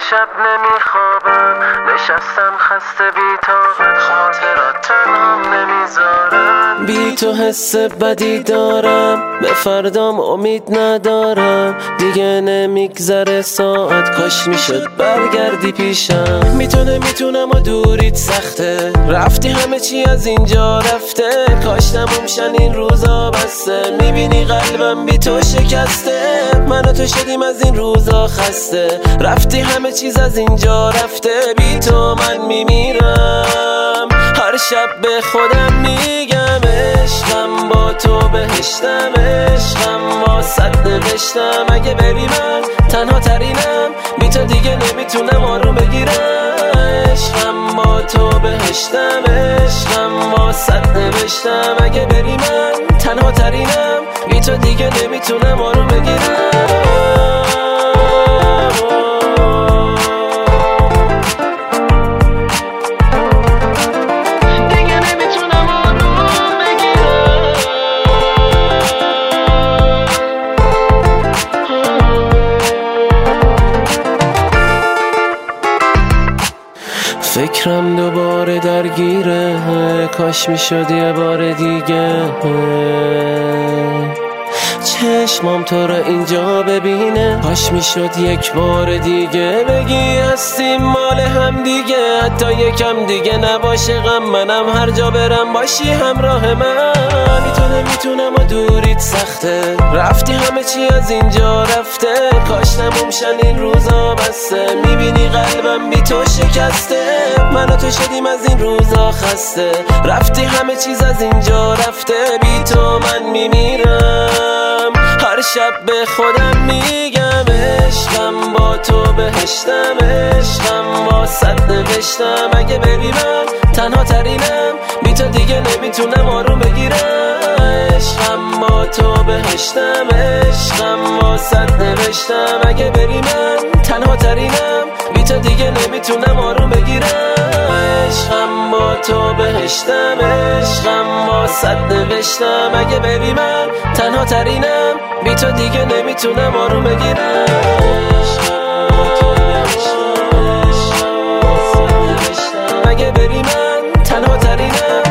شب نمیخوابم، نشستم خسته بی طاقت، خاطرات تنهام نمیذارم. بی تو حس بدی دارم، به فردام امید ندارم. دیگه نمیگذره ساعت، کاش میشد برگردی پیشم. میتونم و دوریت سخته، رفتی همه چی از اینجا رفته. کاش تموم این روزا بسته، میبینی قلبم بی تو شکسته. من و تو شدیم از این روزا خسته، رفتی همه چیز از اینجا رفته. بی تو من میمیرم، هر شب به خودم میگم عشقم با تو بهشتم، عشقم واسط نوشتم. اگه بری من تنها ترینم، بی تو دیگه نمیتونم آروم بگیرم. عشقم با تو بهشتم، عشقم واسط نوشتم. اگه بری من تنها ترینم، بی تو دیگه نمیتونم آروم بگیرم. فکرم دوباره درگیره، کاش میشد یه بار دیگه چشمام تو رو اینجا ببینه. کاش میشد یک بار دیگه بگی هستیم مال هم دیگه. حتی یکم دیگه نباشه غم، منم هر جا برم باشی همراه من. میتونم و دوریت سخته، رفتی همه چی از اینجا رفته. کاش تموم این روزا بسته، میبینی قلبم بی تو شکسته. من و تو شدیم از این روزا خسته، رفتی همه چیز از اینجا رفته. بی تو من میمیرم، هر شب به خودم میگم عشقم با تو بهشتم، عشقم واسط نوشتم. اگه بری من تنها ترینم، بی تو دیگه نمیتونم آروم بگیرم. عشقم با تو بهشتم، عشقم واسط نوشتم. اگه بری من تنها ترینم، بی تو دیگه نمیتونم آروم بگیرم. عشقم با تو بهشتم، عشقم واسط نوشتم. اگه بری من تنها ترینم، بی تو دیگه نمیتونم آروم بگیرم. اگه بری من تنها ترینم،